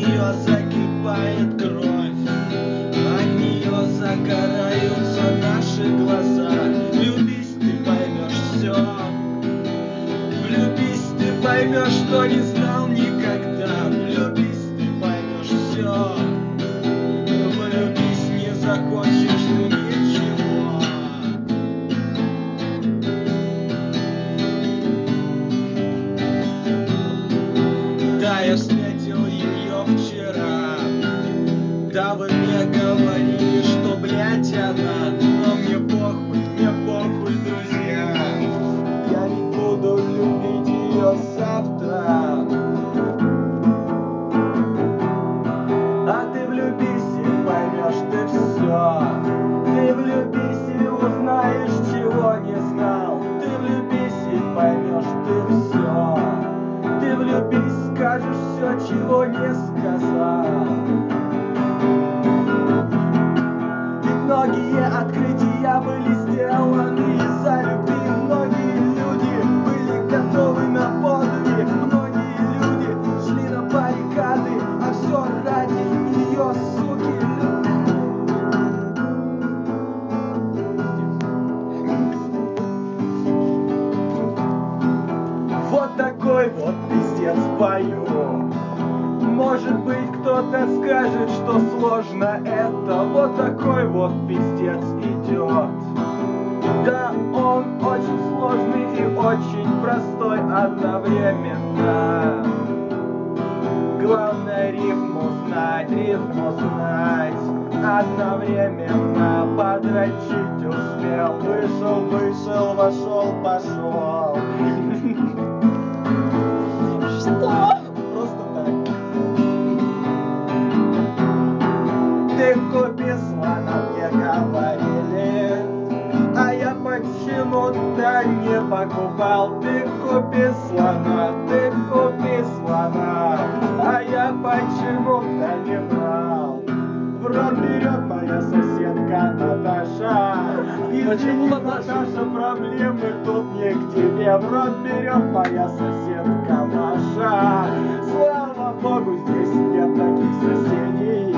нее закипает кровь, от нее загораются наши глаза. Влюбись, ты поймешь все, влюбись, ты поймешь, что не знал никогда. Влюбись, ты поймешь все, влюбись, не захочешь ты ничего. Да, я встретил ее вчера. Да, вы мне говорили, что, блядь, она. Но мне похуй, друзья. Я не буду любить ее завтра. А ты влюбись и поймешь ты все. Ты влюбись и узнаешь, чего не знал. Ты влюбись и поймешь ты все. Ты влюбись, скажешь все, чего не сказал. Ведь многие открытия были сделаны из-за любви. Многие люди были готовы на подвиг. Многие люди шли на баррикады, а все ради ее, суки, вот такой вот пиздец пою. Может быть, кто-то скажет, что сложно это. Вот такой вот пиздец идет. Да, он очень сложный и очень простой одновременно. Главное рифму знать одновременно. Подрочить успел, вышел, вошел, пошел. Что? Просто так. Ты купи слона, мне говорили, а я почему-то не покупал. Ты купи слона, а я почему-то не брал. В рот берет моя соседка Наташа. Почему, Наташа, проблемы тут не к тебе. В рот берет моя соседка Маша. Слава богу, здесь нет таких соседей.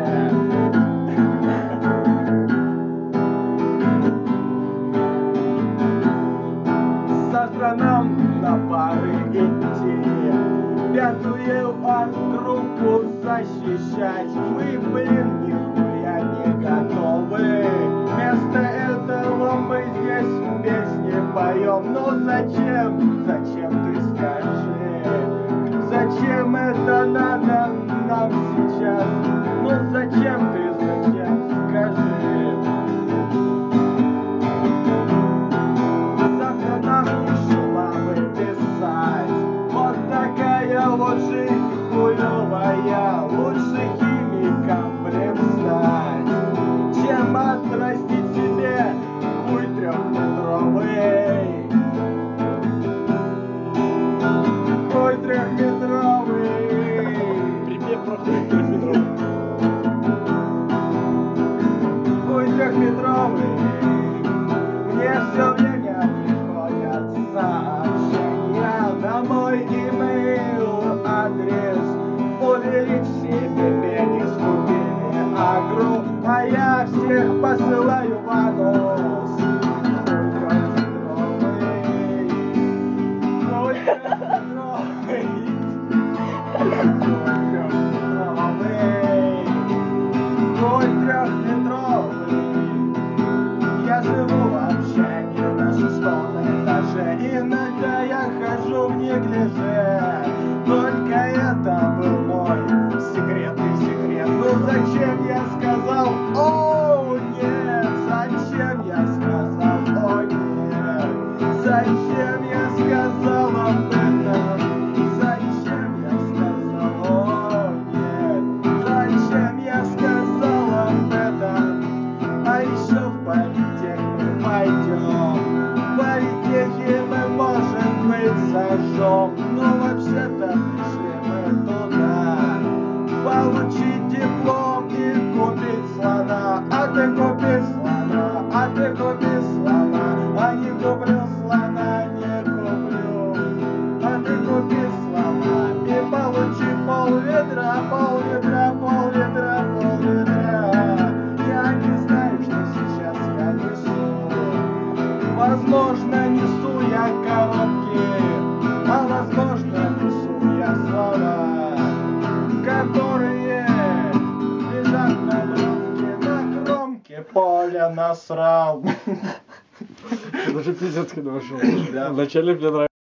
Завтра нам на пары идти, пятую группу защищать. Мы, блин, нихуя не готовы. Вместо этого мы здесь песни поем. Ну зачем ты скажи? Зачем это надо нам сейчас? Ну зачем скажи? Завтра нам еще мамы писать. Вот такая вот жизнь хуевая. Лучше химиком, блин, стать, чем отрастить себе хуй трехметровый. Хуй трехметровый. Припев про хуй трехметровый. Хуй трехметровый. Мне все время приходят сообщения на мой имейл адрес. Увеличь себе пенис, купили агру, а я всех посылаю в анус. Хуй трехметровый. Хуй трехметровый. Я живу в общаге на 6-м этаже. Иногда я хожу в неглиже. Только это был мой секретный секрет. Ну зачем я сказал, о нет? Зачем я сказал, о нет? Зачем я сказал об этом? Зачем я сказал, о нет? Зачем я сказал об этом? А еще в политех мы пойдем. В политехе мы, может быть, зажжем. Но вообще-то пришли мы туда получить диплом и купить слона. А ты купи слона, а не куплю слона, не куплю. А ты купи слона и получи пол ведра, Коля насрал. Даже пиздец когда вошел. Да. Вначале мне нравилось.